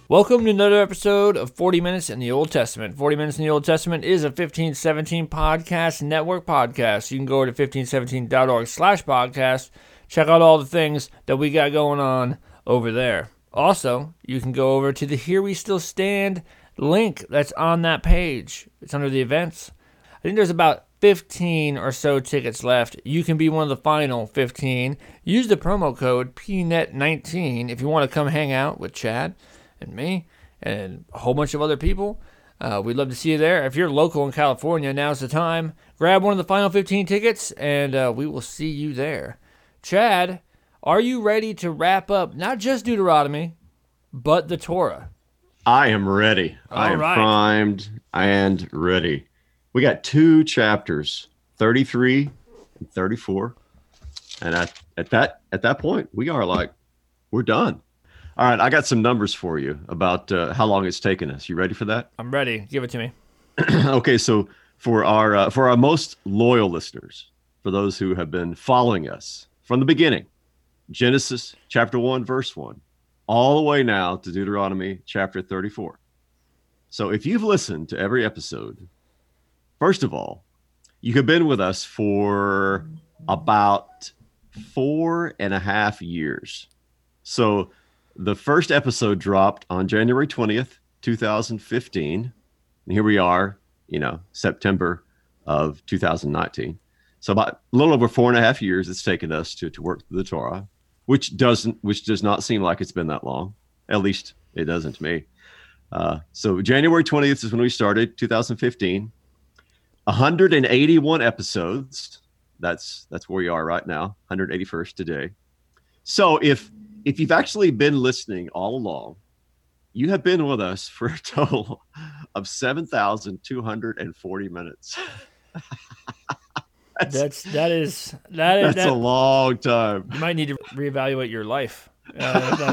Welcome to another episode of 40 Minutes in the Old Testament. 40 Minutes in the Old Testament is a 1517 Podcast Network podcast. You can go to 1517.org/podcast. Check out all the things that we got going on over there. Also, you can go over to the Here We Still Stand link that's on that page. It's under the events. I think there's about 15 or so tickets left. You can be one of the final 15. Use the promo code PNET19 if you want to come hang out with Chad and me and a whole bunch of other people. We'd love to see you there. If you're local in California, now's the time. Grab one of the final 15 tickets, and we will see you there. Chad, are you ready to wrap up not just Deuteronomy, but the Torah? I am ready. I am primed and ready. We got two chapters, 33 and 34. And at that point, we're done. All right, I got some numbers for you about how long it's taken us. You ready for that? I'm ready. Give it to me. Okay, so for our most loyal listeners, for those who have been following us from the beginning, Genesis chapter 1, verse 1, all the way now to Deuteronomy chapter 34. So if you've listened to every episode, first of all, you have been with us for about 4.5 years. So the first episode dropped on January 20th, 2015. And here we are, September of 2019. So about a little over 4.5 years it's taken us to work through the Torah, which does not seem like it's been that long. At least it doesn't to me. So January 20th is when we started, 2015. 181 episodes. That's where we are right now, 181st today. So if you've actually been listening all along, you have been with us for a total of 7,240 minutes. That's a long time. You might need to reevaluate your life. Yeah,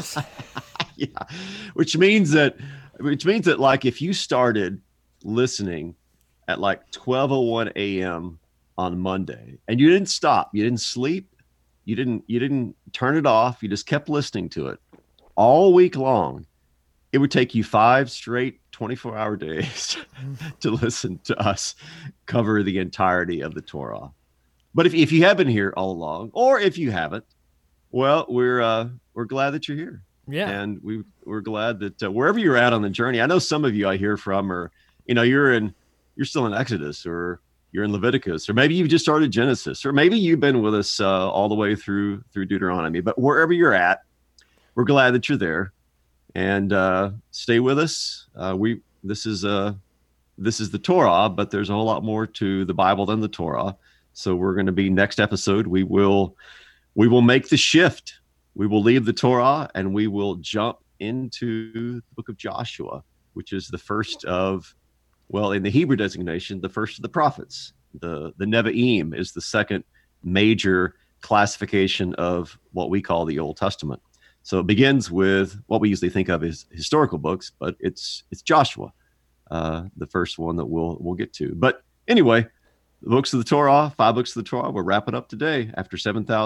which means that like if you started listening at like 12:01 a.m. on Monday and you didn't stop, you didn't sleep, you didn't turn it off, you just kept listening to it all week long, it would take you 5 straight 24-hour days to listen to us cover the entirety of the Torah. But if you have been here all along, or if you haven't, well, we're glad that you're here. Yeah. And we're glad that wherever you're at on the journey, I know some of you I hear from are, you're still in Exodus, or you're in Leviticus, or maybe you've just started Genesis, or maybe you've been with us all the way through Deuteronomy. But wherever you're at, we're glad that you're there, and stay with us. This is the Torah, but there's a whole lot more to the Bible than the Torah. So we're going to be next episode. We will make the shift. We will leave the Torah and we will jump into the book of Joshua, which is the first of, well, in the Hebrew designation, the first of the prophets. The Nevi'im is the second major classification of what we call the Old Testament. So it begins with what we usually think of as historical books, but it's Joshua, the first one that we'll get to. But anyway, the books of the Torah, 5 books of the Torah, we're wrapping up today after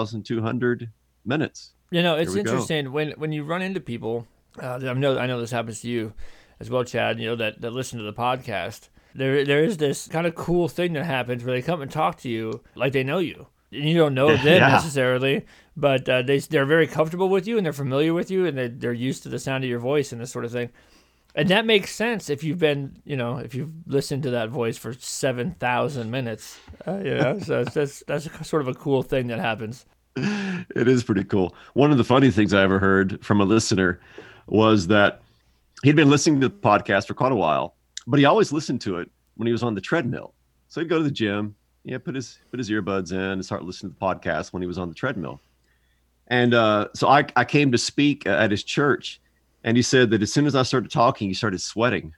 7,200 minutes. It's interesting when you run into people. I know this happens to you as well, Chad, that listen to the podcast. There is this kind of cool thing that happens where they come and talk to you like they know you. And you don't know them necessarily, but they're very comfortable with you and they're familiar with you and they're used to the sound of your voice and this sort of thing. And that makes sense if you've been, if you've listened to that voice for 7,000 minutes. So that's sort of a cool thing that happens. It is pretty cool. One of the funny things I ever heard from a listener was that he'd been listening to the podcast for quite a while, but he always listened to it when he was on the treadmill. So he'd go to the gym, put his earbuds in and start listening to the podcast when he was on the treadmill. And so I came to speak at his church, and he said that as soon as I started talking, he started sweating.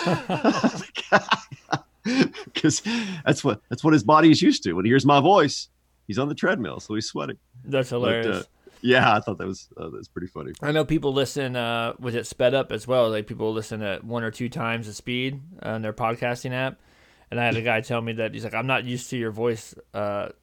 Because that's what his body is used to. When he hears my voice, he's on the treadmill, so he's sweating. That's hilarious. But, I thought that was pretty funny. I know people listen with it sped up as well. Like people listen at 1 or 2 times the speed on their podcasting app. And I had a guy tell me that he's like, I'm not used to your voice at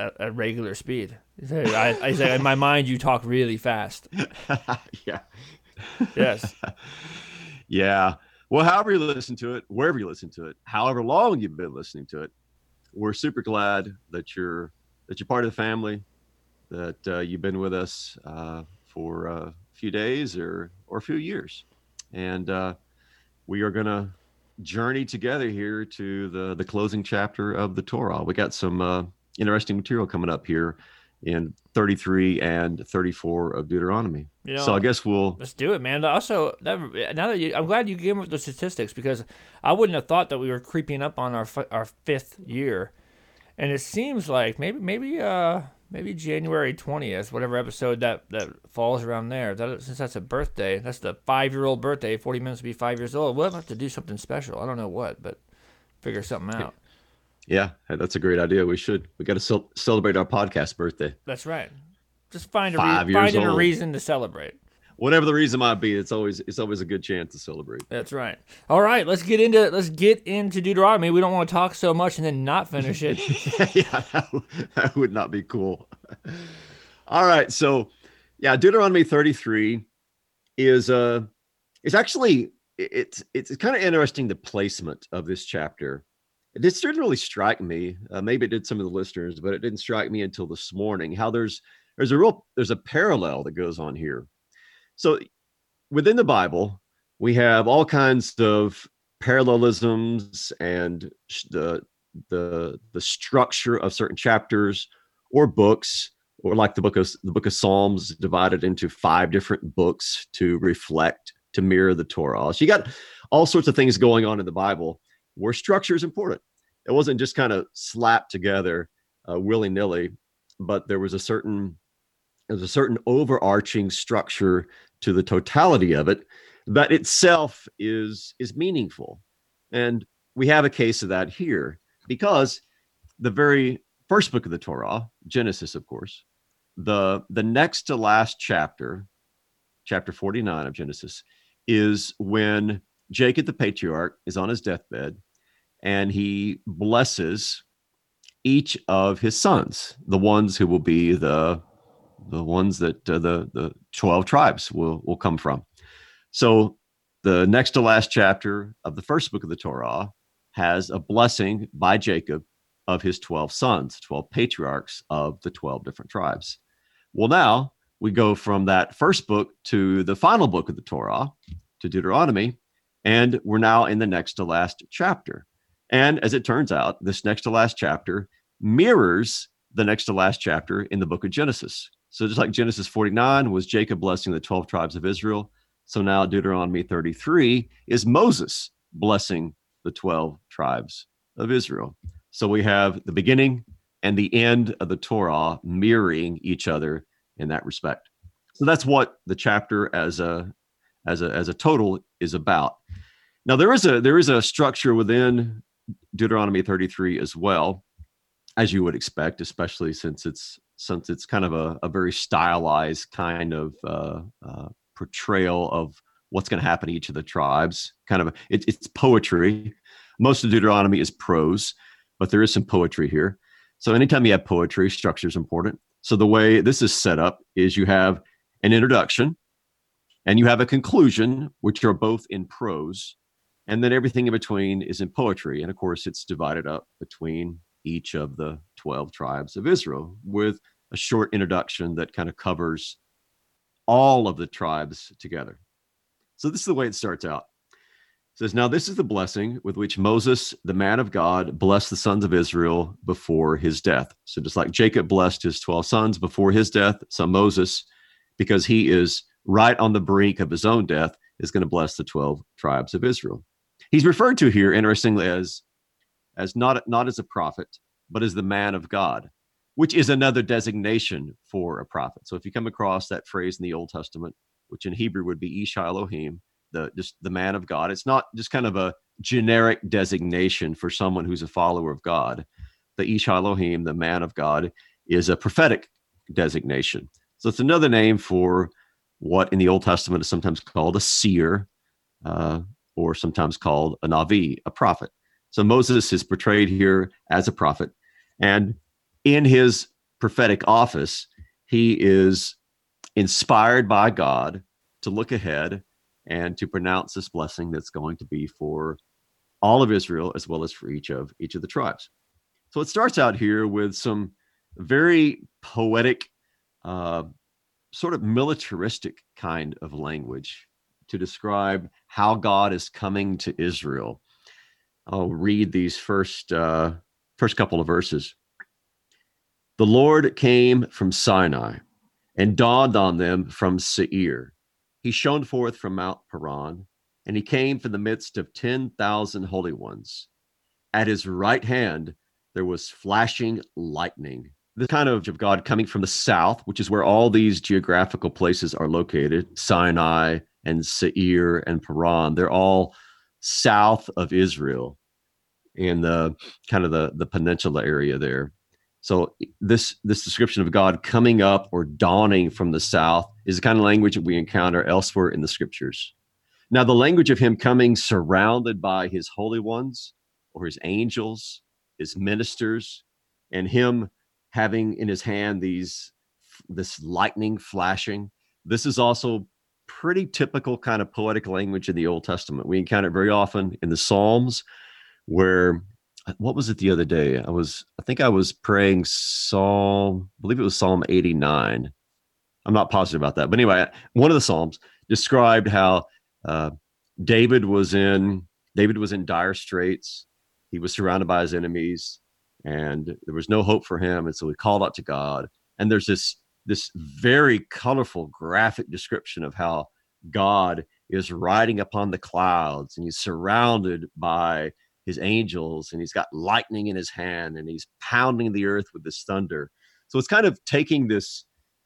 regular speed. He said, in my mind, you talk really fast. Yeah. Yes. Yeah. Well, however you listen to it, wherever you listen to it, however long you've been listening to it, we're super glad that you're part of the family, that you've been with us for a few days or a few years, and we are gonna journey together here to the closing chapter of the Torah. We got some interesting material coming up here in 33 and 34 of Deuteronomy. You So I know, guess we'll. let's do it, man. Also, now that I'm glad you gave me the statistics because I wouldn't have thought that we were creeping up on our fifth year, and it seems like maybe January 20th, whatever episode that falls around there. Since that's a birthday, that's the 5-year-old birthday. 40 minutes to be 5 years old. We'll have to do something special. I don't know what, but figure something out. Yeah, that's a great idea. We should. We got to celebrate our podcast birthday. That's right. Just find Finding a reason to celebrate. Whatever the reason might be, it's always a good chance to celebrate. That's right. All right, let's get into Deuteronomy. We don't want to talk so much and then not finish it. Yeah, that would not be cool. All right, so yeah, Deuteronomy 33 is it's actually it's kind of interesting, the placement of this chapter. It didn't really strike me. Maybe it did some of the listeners, but it didn't strike me until this morning how there's a parallel that goes on here. So within the Bible, we have all kinds of parallelisms and the structure of certain chapters or books, or like the book of Psalms divided into 5 different books to mirror the Torah. So you got all sorts of things going on in the Bible where structure is important. It wasn't just kind of slapped together willy-nilly, but there was a certain overarching structure to the totality of it that itself is meaningful. And we have a case of that here because the very first book of the Torah, Genesis, of course, the next to last chapter 49 of Genesis, is when Jacob the patriarch is on his deathbed and he blesses each of his sons, the ones who will be the ones that the 12 tribes will come from. So the next to last chapter of the first book of the Torah has a blessing by Jacob of his 12 sons, 12 patriarchs of the 12 different tribes. Well, now we go from that first book to the final book of the Torah, to Deuteronomy, and we're now in the next to last chapter. And as it turns out, this next to last chapter mirrors the next to last chapter in the book of Genesis. So just like Genesis 49 was Jacob blessing the 12 tribes of Israel, so now Deuteronomy 33 is Moses blessing the 12 tribes of Israel. So we have the beginning and the end of the Torah mirroring each other in that respect. So that's what the chapter as a total is about. Now there is a structure within Deuteronomy 33 as well, as you would expect, especially since it's kind of a very stylized kind of portrayal of what's going to happen to each of the tribes. It's poetry. Most of Deuteronomy is prose, but there is some poetry here. So anytime you have poetry, structure is important. So the way this is set up is you have an introduction and you have a conclusion, which are both in prose, and then everything in between is in poetry. And of course, it's divided up between each of the 12 tribes of Israel with a short introduction that kind of covers all of the tribes together. So this is the way it starts out. It says, now this is the blessing with which Moses, the man of God, blessed the sons of Israel before his death. So just like Jacob blessed his 12 sons before his death, so Moses, because he is right on the brink of his own death, is going to bless the 12 tribes of Israel. He's referred to here, interestingly, as not as a prophet, but as the man of God, which is another designation for a prophet. So if you come across that phrase in the Old Testament, which in Hebrew would be Ish Elohim, the man of God, it's not just kind of a generic designation for someone who's a follower of God. The Ish Elohim, the man of God, is a prophetic designation. So it's another name for what in the Old Testament is sometimes called a seer, or sometimes called a Navi, a prophet. So Moses is portrayed here as a prophet. And in his prophetic office, he is inspired by God to look ahead and to pronounce this blessing that's going to be for all of Israel as well as for each of the tribes. So it starts out here with some very poetic, sort of militaristic kind of language to describe how God is coming to Israel. I'll read these first couple of verses. The Lord came from Sinai and dawned on them from Seir. He shone forth from Mount Paran, and he came from the midst of 10,000 holy ones. At his right hand there was flashing lightning. The kind of God coming from the south, which is where all these geographical places are located, Sinai and Seir and Paran, they're all south of Israel in the kind of the peninsula area there. So this description of God coming up or dawning from the south is the kind of language that we encounter elsewhere in the scriptures. Now, the language of him coming surrounded by his holy ones or his angels, his ministers, and him having in his hand this lightning flashing, this is also pretty typical kind of poetic language in the Old Testament. We encounter it very often in the Psalms, where, what was it the other day? I think I was praying Psalm, I believe it was Psalm 89. I'm not positive about that. But anyway, one of the Psalms described how David was in dire straits. He was surrounded by his enemies, and there was no hope for him. And so he called out to God. And there's this very colorful, graphic description of how God is riding upon the clouds, and he's surrounded by his angels, and he's got lightning in his hand, and he's pounding the earth with this thunder. So it's kind of taking this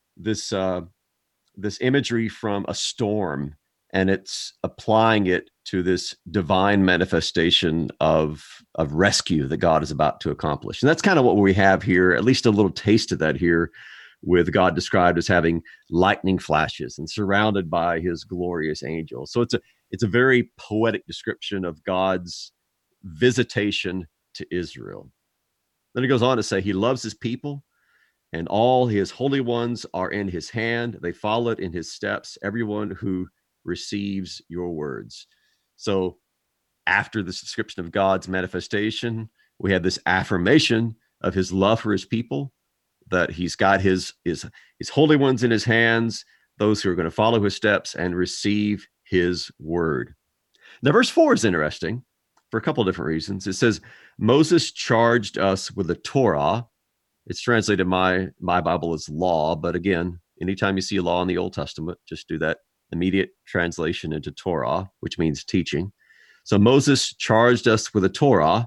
imagery from a storm, and it's applying it to this divine manifestation of rescue that God is about to accomplish. And that's kind of what we have here, at least a little taste of that here, with God described as having lightning flashes and surrounded by his glorious angels. So it's a very poetic description of God's visitation to Israel. Then he goes on to say he loves his people, and all his holy ones are in his hand. They followed in his steps, everyone who receives your words. So after this description of God's manifestation, we have this affirmation of his love for his people, that he's got his holy ones in his hands, those who are going to follow his steps and receive his word. Now, verse 4 is interesting for a couple of different reasons. It says, Moses charged us with the Torah. It's translated my Bible as law, but again, anytime you see a law in the Old Testament, just do that immediate translation into Torah, which means teaching. So Moses charged us with the Torah,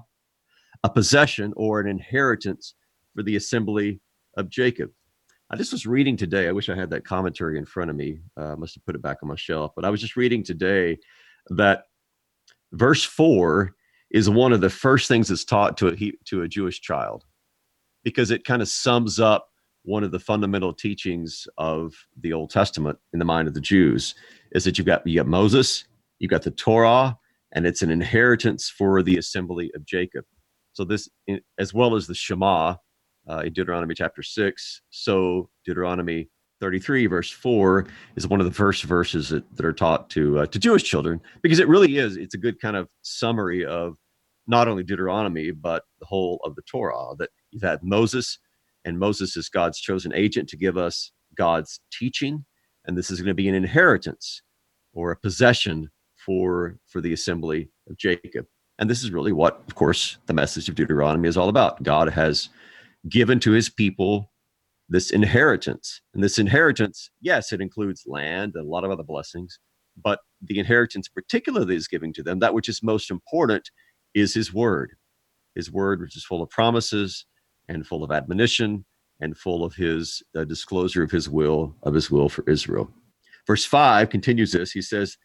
a possession or an inheritance for the assembly of Jacob. I just was reading today. I wish I had that commentary in front of me. I must have put it back on my shelf. But I was just reading today that verse 4 is one of the first things that's taught to a Jewish child, because it kind of sums up one of the fundamental teachings of the Old Testament in the mind of the Jews, is that you got Moses, you got the Torah, and it's an inheritance for the assembly of Jacob. So this, as well as the Shema in Deuteronomy chapter 6, so Deuteronomy 33 verse 4 is one of the first verses that are taught to Jewish children, because it really is. It's a good kind of summary of not only Deuteronomy, but the whole of the Torah, that you've had Moses, and Moses is God's chosen agent to give us God's teaching. And this is going to be an inheritance or a possession for the assembly of Jacob. And this is really what, of course, the message of Deuteronomy is all about. God has given to his people this inheritance. And this inheritance, yes, it includes land and a lot of other blessings, but the inheritance particularly is giving to them, that which is most important, is his word, which is full of promises and full of admonition and full of his disclosure of his will for Israel. Verse 5 continues this. He says,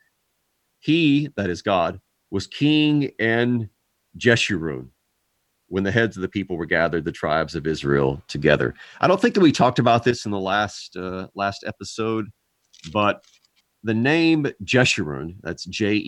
he, that is God, was king in Jeshurun when the heads of the people were gathered, the tribes of Israel together. I don't think that we talked about this in the last episode, but the name Jeshurun, that's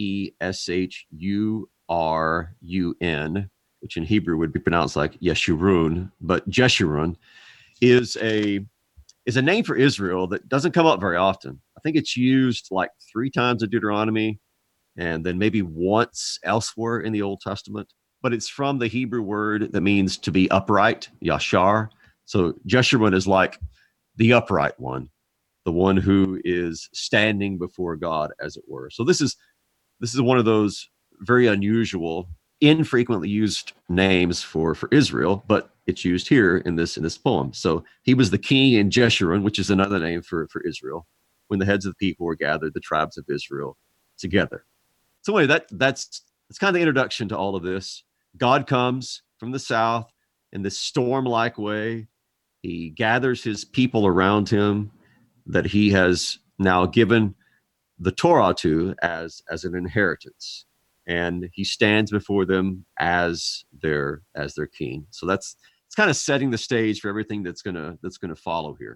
Jeshurun, which in Hebrew would be pronounced like Yeshurun, but Jeshurun is a name for Israel that doesn't come up very often. I think it's used like 3 times in Deuteronomy and then maybe once elsewhere in the Old Testament. But it's from the Hebrew word that means to be upright, yashar. So Jeshurun is like the upright one, the one who is standing before God, as it were. So this is one of those very unusual, infrequently used names for Israel, but it's used here in this poem. So he was the king in Jeshurun, which is another name for Israel, when the heads of the people were gathered, the tribes of Israel together. So anyway, that's kind of the introduction to all of this. God comes from the south in this storm-like way. He gathers his people around him that he has now given the Torah to as an inheritance, and he stands before them as their king. So it's kind of setting the stage for everything that's gonna follow here.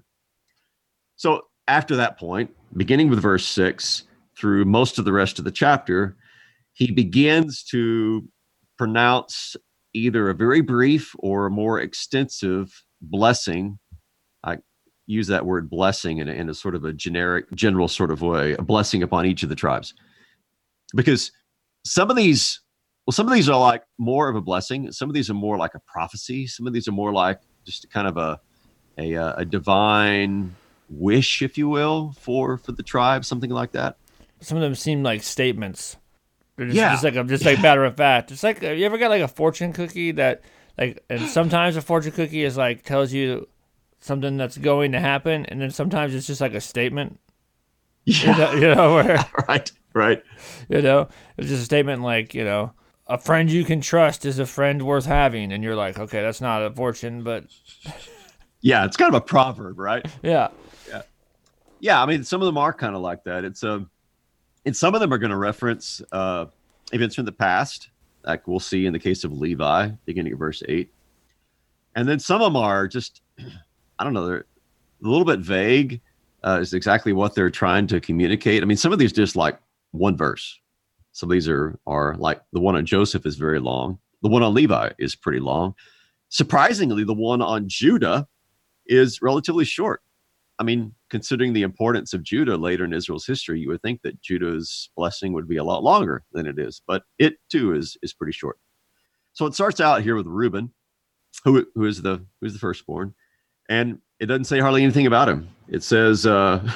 So after that point, beginning with verse 6 through most of the rest of the chapter, he begins to pronounce either a very brief or a more extensive blessing. I use that word blessing in a sort of a general sort of way, a blessing upon each of the tribes. Because some of these are like more of a blessing. Some of these are more like a prophecy. Some of these are more like just kind of a divine wish, if you will, for the tribe, something like that. Some of them seem like statements. They're Yeah. just like matter of fact. It's like, you ever got like a fortune cookie that like, and sometimes a fortune cookie is like tells you something that's going to happen, and then sometimes it's just like a statement. Yeah. Where Right. It's just a statement like, a friend you can trust is a friend worth having, and you're like, okay, that's not a fortune, but yeah, it's kind of a proverb, right? Yeah. Yeah. I mean, some of them are kind of like that. It's and some of them are going to reference events from the past, like we'll see in the case of Levi, beginning of verse 8. And then some of them are just, I don't know, they're a little bit vague. Is exactly what they're trying to communicate. I mean, some of these just like one verse. Some of these are like the one on Joseph is very long. The one on Levi is pretty long. Surprisingly, the one on Judah is relatively short. I mean, considering the importance of Judah later in Israel's history, you would think that Judah's blessing would be a lot longer than it is, but it too is pretty short. So it starts out here with Reuben, who is the firstborn, and it doesn't say hardly anything about him. It says,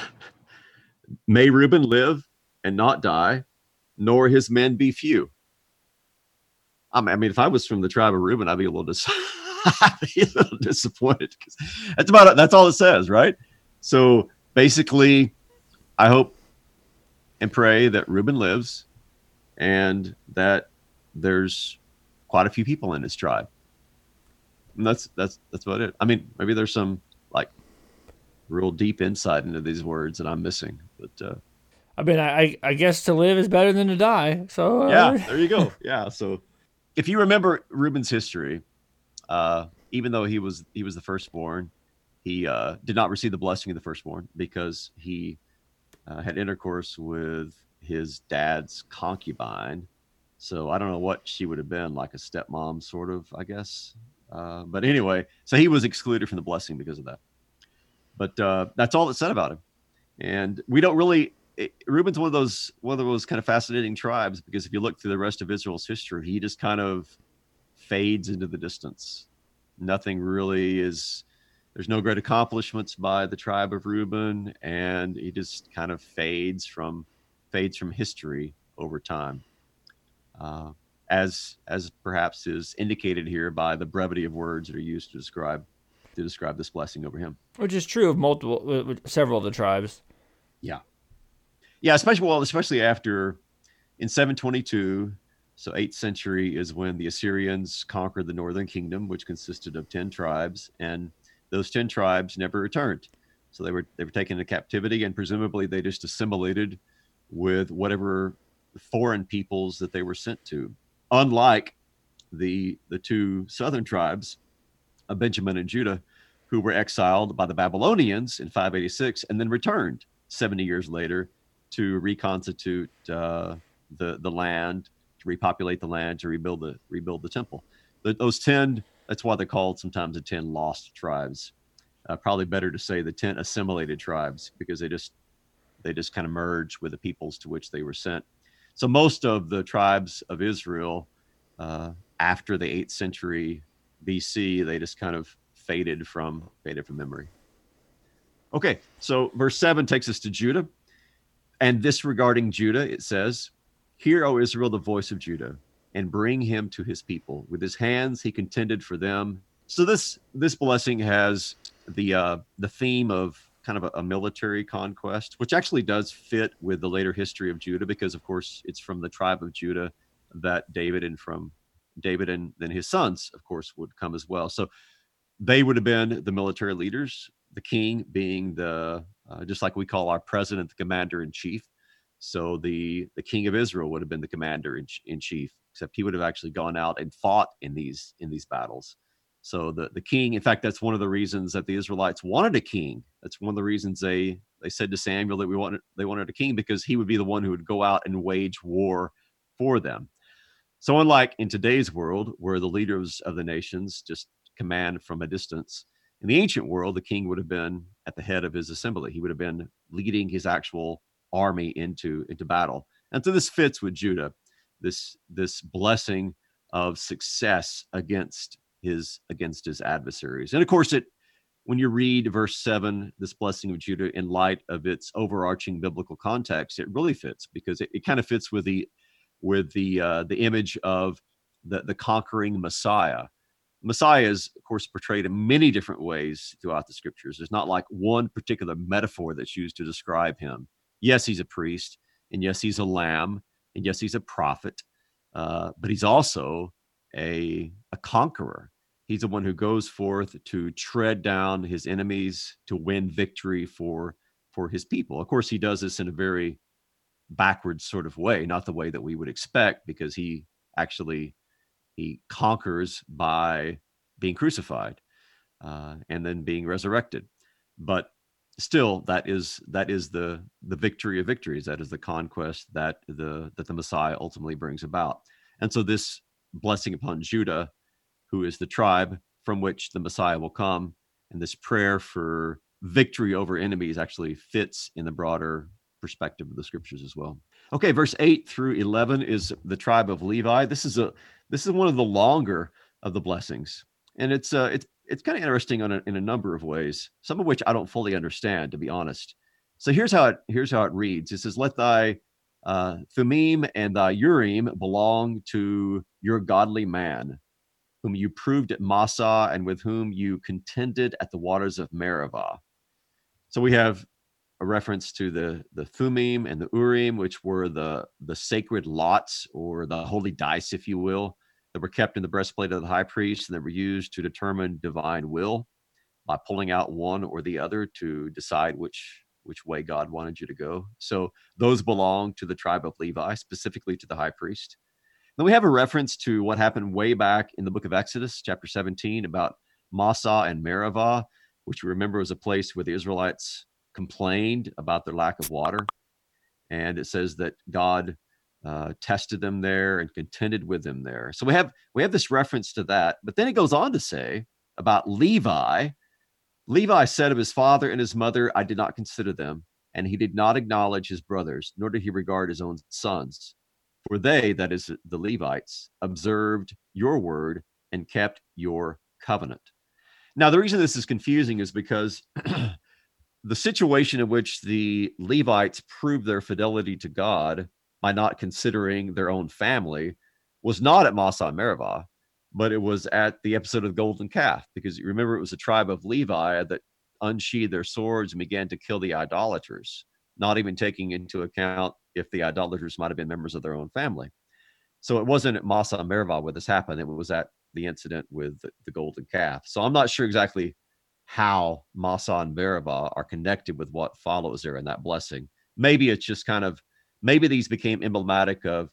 "May Reuben live and not die, nor his men be few." I mean, if I was from the tribe of Reuben, I'd be a little disappointed, because that's all it says, right? So basically, I hope and pray that Reuben lives and that there's quite a few people in his tribe. And that's about it. I mean, maybe there's some like real deep insight into these words that I'm missing, but I mean, I guess to live is better than to die. So yeah, there you go. Yeah. So if you remember Reuben's history, even though he was the firstborn, he did not receive the blessing of the firstborn because he had intercourse with his dad's concubine. So I don't know what she would have been, like a stepmom, sort of, I guess. But anyway, so he was excluded from the blessing because of that. But that's all that's said about him. And we don't really. Reuben's one of those kind of fascinating tribes, because if you look through the rest of Israel's history, he just kind of fades into the distance. Nothing really is. There's no great accomplishments by the tribe of Reuben, and he just kind of fades from history over time, as perhaps is indicated here by the brevity of words that are used to describe this blessing over him. Which is true of several of the tribes. Yeah, especially after in 722, so 8th century is when the Assyrians conquered the northern kingdom, which consisted of 10 tribes, and those 10 tribes never returned. So they were taken into captivity, and presumably they just assimilated with whatever foreign peoples that they were sent to. Unlike the two southern tribes of Benjamin and Judah, who were exiled by the Babylonians in 586 and then returned 70 years later to reconstitute the land, to repopulate the land, to rebuild the temple. Those 10, that's why they're called sometimes the 10 lost tribes. Probably better to say the 10 assimilated tribes, because They just kind of merged with the peoples to which they were sent. So most of the tribes of Israel, after the 8th century BC, they just kind of faded from memory. Okay, so verse 7 takes us to Judah. And this regarding Judah, it says, "Hear, O Israel, the voice of Judah, and bring him to his people. With his hands he contended for them." So this blessing has the theme of kind of a military conquest, which actually does fit with the later history of Judah, because of course it's from the tribe of Judah that David and then his sons, of course, would come as well. So they would have been the military leaders, the king being the just like we call our president the commander in chief. So the king of Israel would have been the commander in chief, except he would have actually gone out and fought in these battles. So the king, in fact, that's one of the reasons that the Israelites wanted a king. That's one of the reasons they said to Samuel that they wanted a king, because he would be the one who would go out and wage war for them. So unlike in today's world, where the leaders of the nations just command from a distance, in the ancient world, the king would have been at the head of his assembly. He would have been leading his actual army into battle. And so this fits with Judah, this blessing of success against his adversaries. And of course, when you read verse 7, this blessing of Judah, in light of its overarching biblical context, it really fits, because it kind of fits with the image of the conquering Messiah. Messiah is, of course, portrayed in many different ways throughout the scriptures. There's not like one particular metaphor that's used to describe him. Yes, he's a priest, and yes, he's a lamb, and yes, he's a prophet, but he's also a conqueror. He's the one who goes forth to tread down his enemies, to win victory for his people. Of course, he does this in a very backwards sort of way, not the way that we would expect, because he conquers by being crucified and then being resurrected. But still, that is the victory of victories. That is the conquest that the Messiah ultimately brings about. And so this blessing upon Judah, who is the tribe from which the Messiah will come, and this prayer for victory over enemies actually fits in the broader perspective of the scriptures as well. Okay, verse 8 through 11 is the tribe of Levi. This is one of the longer of the blessings, and it's kind of interesting in a number of ways, some of which I don't fully understand, to be honest. So here's how it reads. It says, "Let thy Thummim and thy Urim belong to your godly man, whom you proved at Massah, and with whom you contended at the waters of Meribah." So we have a reference to the Thummim and the Urim, which were the sacred lots, or the holy dice, if you will, that were kept in the breastplate of the high priest, and that were used to determine divine will by pulling out one or the other to decide which way God wanted you to go. So those belong to the tribe of Levi, specifically to the high priest. Then we have a reference to what happened way back in the book of Exodus, chapter 17, about Massah and Meribah, which you remember was a place where the Israelites complained about their lack of water. And it says that God tested them there and contended with them there. So we have this reference to that. But then it goes on to say about Levi. Levi said of his father and his mother, "I did not consider them, and he did not acknowledge his brothers, nor did he regard his own sons. For they," that is the Levites, "observed your word and kept your covenant." Now, the reason this is confusing is because the situation in which the Levites proved their fidelity to God by not considering their own family was not at Massah and Meribah, but it was at the episode of the golden calf, because you remember it was the tribe of Levi that unsheathed their swords and began to kill the idolaters, not even taking into account if the idolaters might have been members of their own family. So it wasn't at Massah and Meribah where this happened. It was at the incident with the golden calf. So I'm not sure exactly how Massah and Meribah are connected with what follows there in that blessing. Maybe it's just maybe these became emblematic of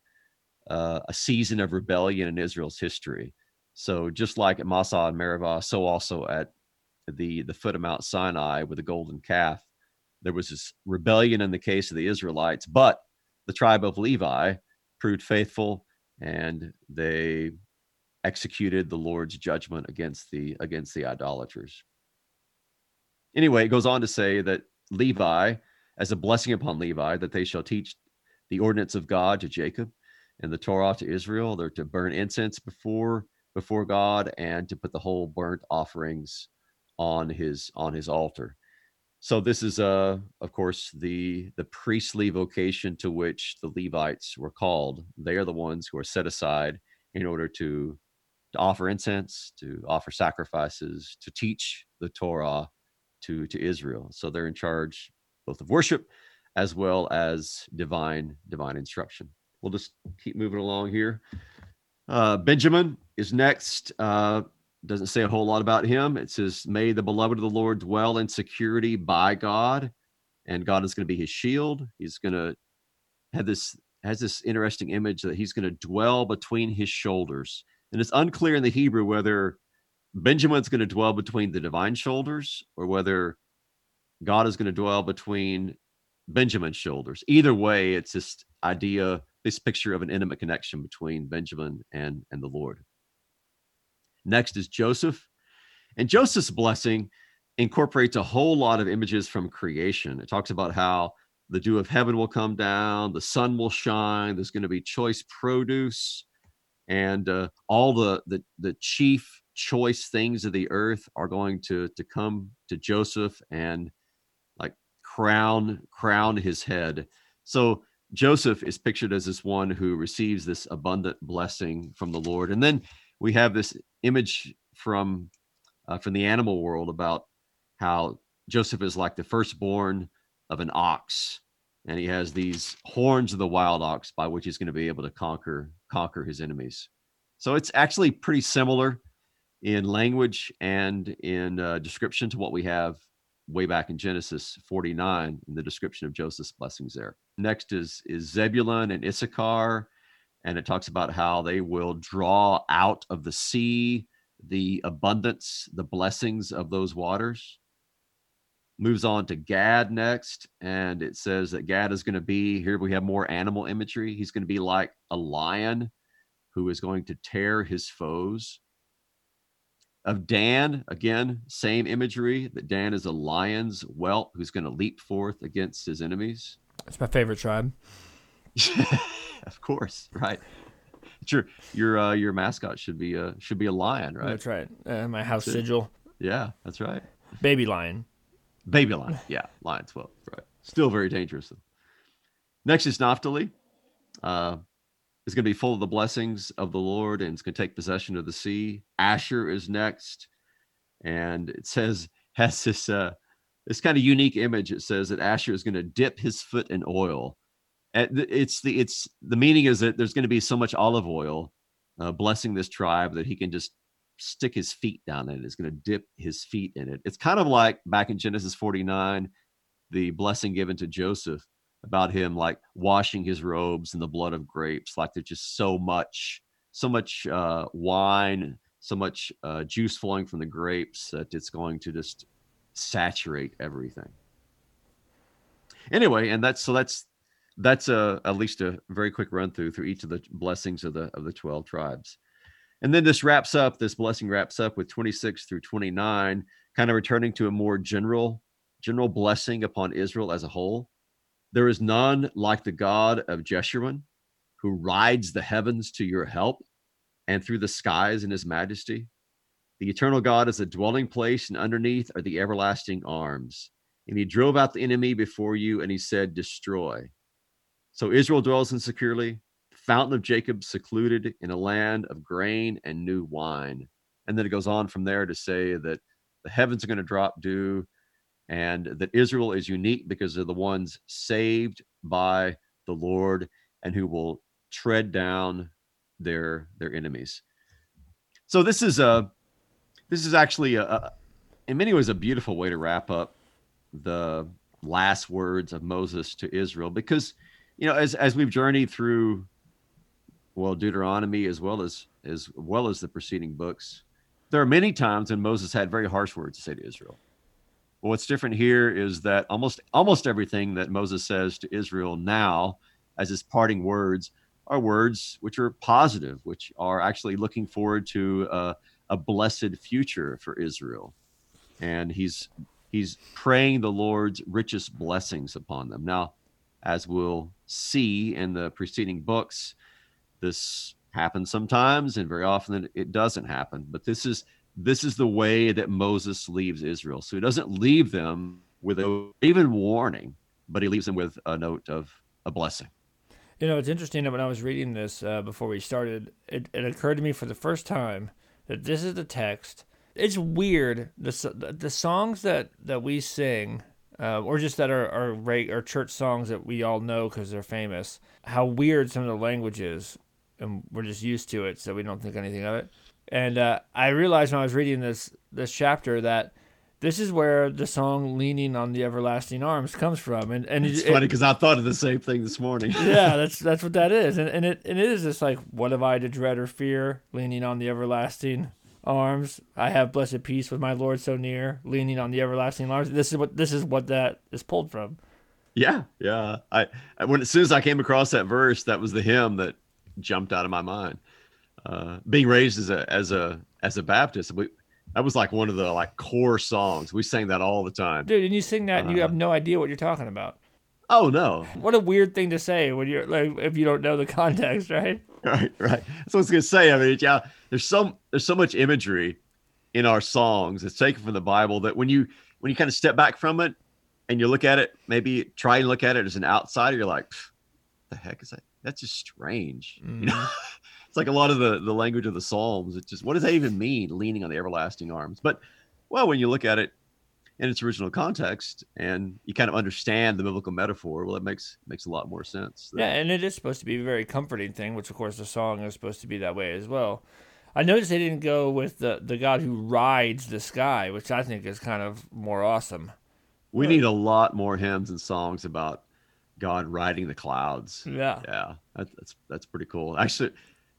a season of rebellion in Israel's history. So just like at Massah and Meribah, so also at the foot of Mount Sinai with the golden calf, there was this rebellion in the case of the Israelites, but the tribe of Levi proved faithful, and they executed the Lord's judgment against the idolaters. Anyway, it goes on to say that Levi as a blessing upon Levi, that they shall teach the ordinance of God to Jacob and the Torah to Israel. They're to burn incense before God and to put the whole burnt offerings on his altar. So this is of course the priestly vocation to which the Levites were called. They are the ones who are set aside in order to offer incense, to offer sacrifices, to teach the Torah to Israel. So they're in charge both of worship as well as divine instruction. We'll just keep moving along here. Benjamin is next. Doesn't say a whole lot about him. It says, may the beloved of the Lord dwell in security by God, and God is going to be his shield. He's going to have this interesting image that he's going to dwell between his shoulders. And it's unclear in the Hebrew whether Benjamin's going to dwell between the divine shoulders or whether God is going to dwell between Benjamin's shoulders. Either way, it's this idea, this picture of an intimate connection between Benjamin and the Lord. Next is Joseph. And Joseph's blessing incorporates a whole lot of images from creation. It talks about how the dew of heaven will come down, the sun will shine, there's going to be choice produce, and all the chief choice things of the earth are going to come to Joseph and like crown his head. So Joseph is pictured as this one who receives this abundant blessing from the Lord. And then we have this image from the animal world about how Joseph is like the firstborn of an ox, and he has these horns of the wild ox by which he's going to be able to conquer his enemies. So it's actually pretty similar in language and in description to what we have way back in Genesis 49 in the description of Joseph's blessings there. Next is Zebulun and Issachar, and it talks about how they will draw out of the sea the abundance, the blessings of those waters. Moves on to Gad next, and it says that Gad is going to be, here we have more animal imagery. He's going to be like a lion who is going to tear his foes. Of Dan, again, same imagery, that Dan is a lion's whelp who's going to leap forth against his enemies. It's my favorite tribe. Of course, right. Your mascot should be a lion, right? That's right. My house sigil. Yeah, that's right. Baby lion. Baby lion. Yeah, lion's whelp. Right. Still very dangerous. Next is Naphtali. It's going to be full of the blessings of the Lord, and it's going to take possession of the sea. Asher is next, and it has this kind of unique image. It says that Asher is going to dip his foot in oil. It's the meaning is that there's going to be so much olive oil blessing this tribe that he can just stick his feet down in it. It's going to dip his feet in it. It's kind of like back in Genesis 49, the blessing given to Joseph about him like washing his robes in the blood of grapes. Like there's just so much wine, so much juice flowing from the grapes that it's going to just saturate everything. Anyway, and that's at least a very quick run through each of the blessings of the 12 tribes. And then this blessing wraps up with 26 through 29, kind of returning to a more general blessing upon Israel as a whole. There is none like the God of Jeshurun, who rides the heavens to your help and through the skies in his majesty. The eternal God is a dwelling place, and underneath are the everlasting arms. And he drove out the enemy before you, and he said, destroy. So Israel dwells in securely, the fountain of Jacob secluded in a land of grain and new wine. And then it goes on from there to say that the heavens are going to drop dew, and that Israel is unique because they're the ones saved by the Lord and who will tread down their enemies. So this is actually in many ways a beautiful way to wrap up the last words of Moses to Israel, because as we've journeyed through Deuteronomy as well as the preceding books, there are many times when Moses had very harsh words to say to Israel. But what's different here is that almost everything that Moses says to Israel now as his parting words are words which are positive, which are actually looking forward to a blessed future for Israel. And he's He's praying the Lord's richest blessings upon them. Now, as we'll see in the preceding books, this happens sometimes, and very often it doesn't happen. But this is the way that Moses leaves Israel. So he doesn't leave them with even warning, but he leaves them with a note of a blessing. It's interesting that when I was reading this before we started, it occurred to me for the first time that this is the text. It's weird, the songs that we sing, or just that are church songs that we all know because they're famous, how weird some of the language is, and we're just used to it, so we don't think anything of it. And I realized when I was reading this chapter that this is where the song "Leaning on the Everlasting Arms" comes from, and it's funny because I thought of the same thing this morning. Yeah, that's what that is, and it is just like, what have I to dread or fear? Leaning on the everlasting arms, I have blessed peace with my Lord so near. Leaning on the everlasting arms. This is what that is pulled from. Yeah. I when as soon as I came across that verse, that was the hymn that jumped out of my mind. Being raised as a Baptist, that was like one of the core songs. We sang that all the time. Dude, and you sing that and you have no idea what you're talking about. Oh no. What a weird thing to say when you're if you don't know the context, right? Right. That's what I was gonna say. I mean, yeah, there's so much imagery in our songs that's taken from the Bible that when you kind of step back from it and you look at it, maybe try and look at it as an outsider, you're like, the heck is that? That's just strange. It's like a lot of the language of the Psalms. It's just, what does that even mean? Leaning on the everlasting arms. But when you look at it in its original context and you kind of understand the biblical metaphor, well, it makes a lot more sense. Yeah, and it is supposed to be a very comforting thing, which of course the song is supposed to be that way as well. I noticed they didn't go with the God who rides the sky, which I think is kind of more awesome. We need a lot more hymns and songs about God riding the clouds. Yeah, that's pretty cool. Actually,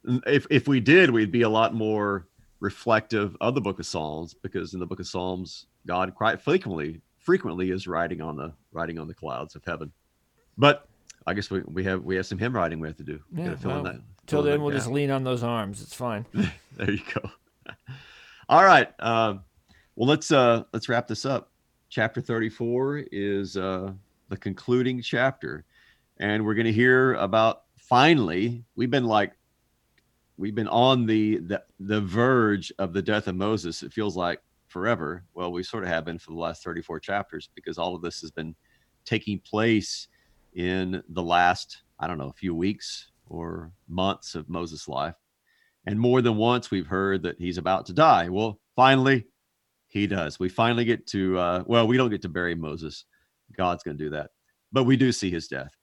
if we did, we'd be a lot more reflective of the Book of Psalms, because in the Book of Psalms, God quite frequently is riding on the clouds of heaven. But I guess we have some hymn writing we have to do. Yeah, till then, we'll just lean on those arms. It's fine. There you go. All right. Well, let's wrap this up. Chapter 34 is the concluding chapter, and we're going to hear about, finally, we've been on the verge of the death of Moses. It feels like forever. Well, we sort of have been for the last 34 chapters, because all of this has been taking place in the last, I don't know, a few weeks or months of Moses' life. And more than once, we've heard that he's about to die. Well, finally, he does. We finally get to, we don't get to bury Moses. God's going to do that. But we do see his death.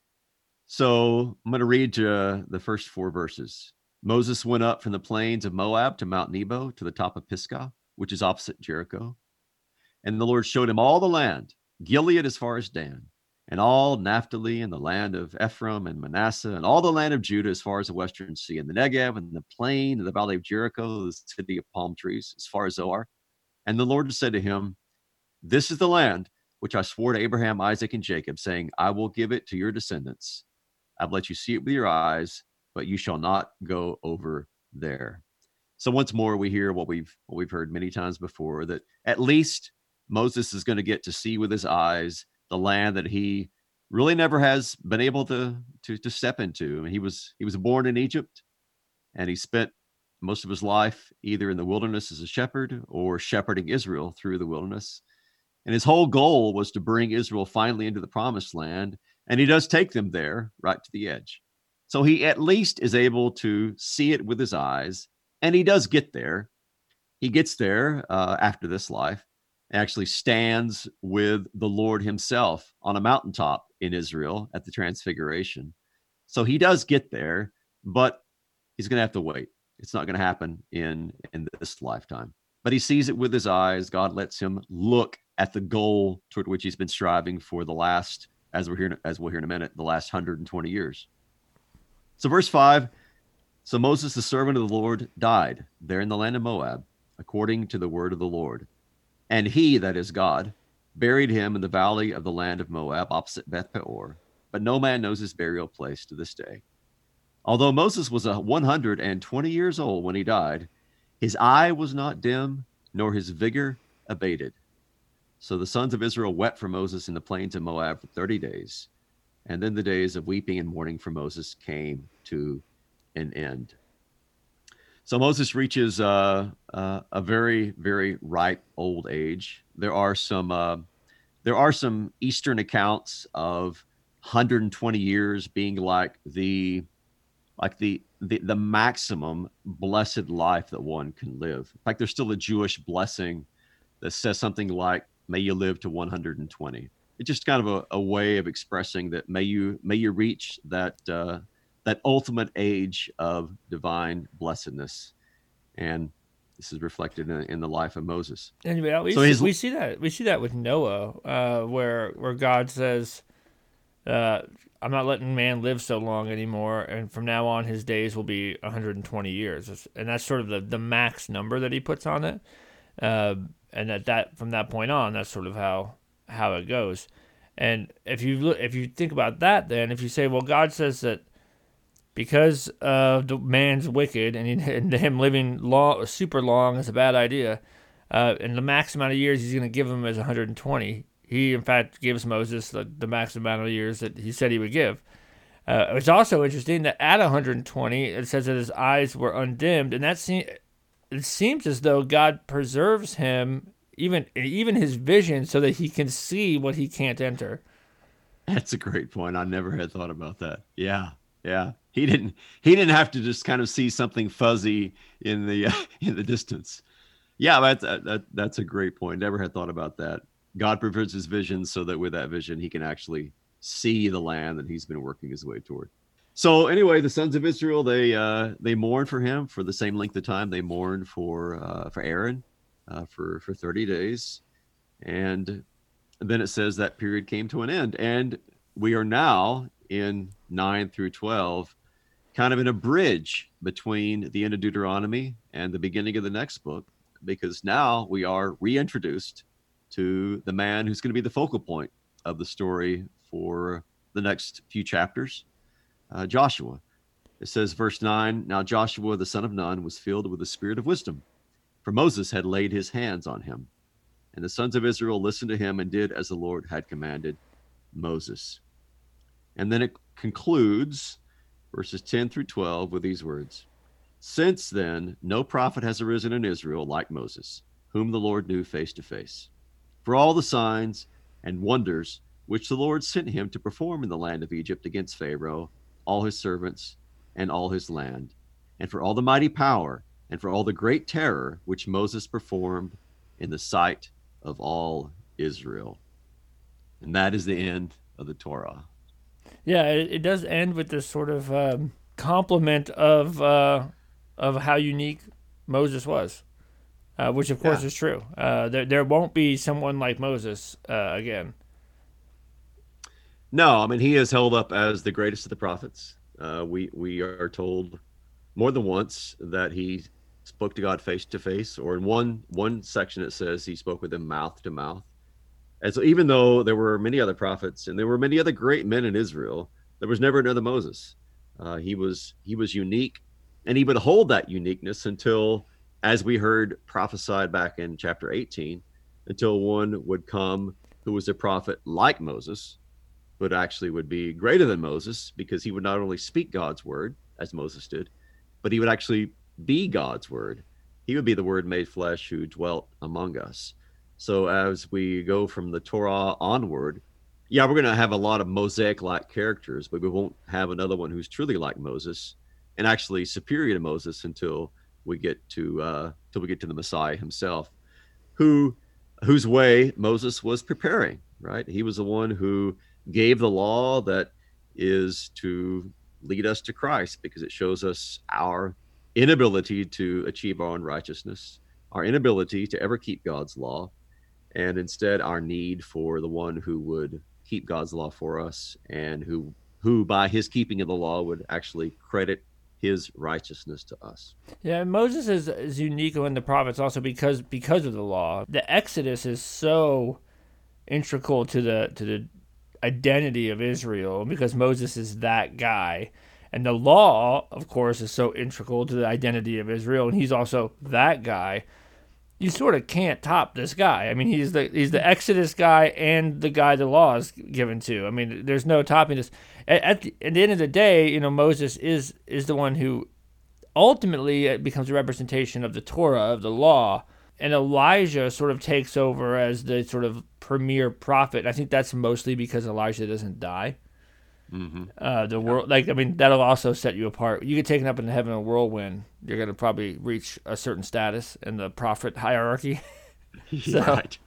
So I'm going to read the first 4 verses. Moses went up from the plains of Moab to Mount Nebo, to the top of Pisgah, which is opposite Jericho. And the Lord showed him all the land, Gilead as far as Dan, and all Naphtali, and the land of Ephraim and Manasseh, and all the land of Judah as far as the western sea, and the Negev, and the plain, and the valley of Jericho, the city of palm trees, as far as Zoar. And the Lord said to him, this is the land which I swore to Abraham, Isaac, and Jacob, saying, I will give it to your descendants. I've let you see it with your eyes, but you shall not go over there. So once more, we hear what we've heard many times before, that at least Moses is going to get to see with his eyes the land that he really never has been able to step into. I mean, he was born in Egypt, and he spent most of his life either in the wilderness as a shepherd or shepherding Israel through the wilderness. And his whole goal was to bring Israel finally into the promised land. And he does take them there, right to the edge. So he at least is able to see it with his eyes. And he does get there. He gets there after this life, actually stands with the Lord himself on a mountaintop in Israel at the Transfiguration. So he does get there, but he's going to have to wait. It's not going to happen in this lifetime. But he sees it with his eyes. God lets him look at the goal toward which he's been striving for the last, as we'll hear in a minute, the last 120 years. So verse 5, so Moses, the servant of the Lord, died there in the land of Moab, according to the word of the Lord. And he, that is God, buried him in the valley of the land of Moab, opposite Beth Peor. But no man knows his burial place to this day. Although Moses was 120 years old when he died, his eye was not dim, nor his vigor abated. So the sons of Israel wept for Moses in the plains of Moab for 30 days. And then the days of weeping and mourning for Moses came to an end. So Moses reaches a very, very ripe old age. There are some Eastern accounts of 120 years being like the maximum blessed life that one can live. In fact, there's still a Jewish blessing that says something like, "May you live to 120." It's just kind of a way of expressing that may you reach that ultimate age of divine blessedness, and this is reflected in the life of Moses. Anyway, at So least his we see that with Noah, where God says, "I'm not letting man live so long anymore, and from now on, his days will be 120 years," and that's sort of the max number that he puts on it. And that from that point on, that's sort of how it goes. And if you think about that, then if you say, well, God says that because the man's wicked and him living super long is a bad idea, and the max amount of years he's going to give him is 120. He in fact gives Moses the max amount of years that he said he would give. It's also interesting that at 120, it says that his eyes were undimmed, and it seems as though God preserves him, even his vision, so that he can see what he can't enter. That's a great point. I never had thought about that. Yeah, yeah. He didn't have to just kind of see something fuzzy in the in the distance. Yeah, that's a great point. Never had thought about that. God preserves his vision so that with that vision he can actually see the land that he's been working his way toward. So anyway, the sons of Israel, they mourn for him for the same length of time they mourned for Aaron for 30 days, and then it says that period came to an end, and we are now in 9 through 12, kind of in a bridge between the end of Deuteronomy and the beginning of the next book, because now we are reintroduced to the man who's going to be the focal point of the story for the next few chapters. Joshua. It says, verse 9, now Joshua, the son of Nun, was filled with the spirit of wisdom, for Moses had laid his hands on him. And the sons of Israel listened to him and did as the Lord had commanded Moses. And then it concludes, verses 10 through 12, with these words. Since then, no prophet has arisen in Israel like Moses, whom the Lord knew face to face. For all the signs and wonders which the Lord sent him to perform in the land of Egypt against Pharaoh, all his servants, and all his land, and for all the mighty power, and for all the great terror which Moses performed in the sight of all Israel. And that is the end of the Torah. Yeah, it does end with this sort of compliment of how unique Moses was, which of course is true. There won't be someone like Moses again. No, I mean, he is held up as the greatest of the prophets. We are told more than once that he spoke to God face to face, or in one section it says he spoke with him mouth to mouth. And so even though there were many other prophets and there were many other great men in Israel, there was never another Moses. He was unique, and he would hold that uniqueness until, as we heard prophesied back in chapter 18, until one would come who was a prophet like Moses, but actually would be greater than Moses, because he would not only speak God's word as Moses did, but he would actually be God's word. He would be the word made flesh who dwelt among us. So as we go from the Torah onward, we're going to have a lot of Mosaic-like characters, but we won't have another one who's truly like Moses and actually superior to Moses until we get to the Messiah himself, whose way Moses was preparing. Right, he was the one who gave the law that is to lead us to Christ, because it shows us our inability to achieve our own righteousness, our inability to ever keep God's law, and instead our need for the one who would keep God's law for us, and who by his keeping of the law would actually credit his righteousness to us. Yeah, Moses is unique among the prophets also because of the law. The Exodus is so integral to the identity of Israel, because Moses is that guy, and the law, of course, is so integral to the identity of Israel, and he's also that guy. you sort of can't top this guy. I mean, he's the Exodus guy and the guy the law is given to. I mean, there's no topping this. At the end of the day, Moses is the one who ultimately becomes a representation of the Torah, of the law, and Elijah sort of takes over as the sort of premier prophet. I think that's mostly because Elijah doesn't die. The world, that'll also set you apart. You get taken up into heaven in a whirlwind, you're going to probably reach a certain status in the prophet hierarchy. Right,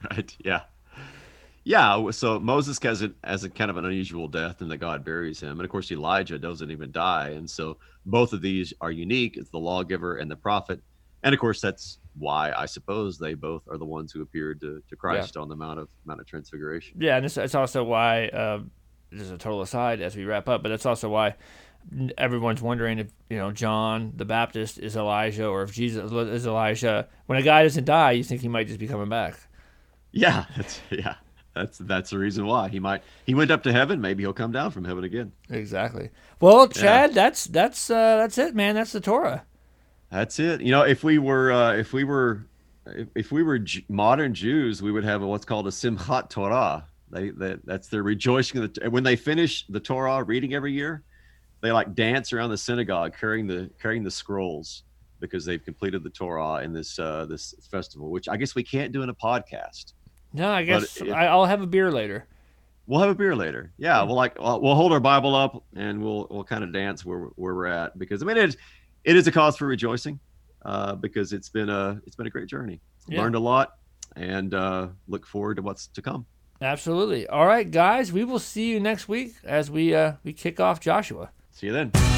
yeah. So Moses has a kind of an unusual death, and that God buries him, and of course Elijah doesn't even die, and so both of these are unique. It's the lawgiver and the prophet, and of course that's why I suppose they both are the ones who appeared to Christ on the Mount of Transfiguration. Yeah, and it's also why. This is a total aside as we wrap up, but that's also why everyone's wondering if John the Baptist is Elijah or if Jesus is Elijah. When a guy doesn't die, you think he might just be coming back. Yeah, that's the reason why he went up to heaven. Maybe he'll come down from heaven again. Exactly. Well, Chad, that's it, man. That's the Torah. That's it. If we were modern Jews, we would have what's called a Simchat Torah. That's their rejoicing when they finish the Torah reading every year. They dance around the synagogue carrying the scrolls because they've completed the Torah in this festival, which I guess we can't do in a podcast. No, I guess I'll have a beer later. We'll have a beer later. Yeah, we'll hold our Bible up and we'll kind of dance where we're at, because it is a cause for rejoicing, because it's been a great journey. Learned a lot, and look forward to what's to come. Absolutely. All right, guys, we will see you next week as we kick off Joshua. See you then.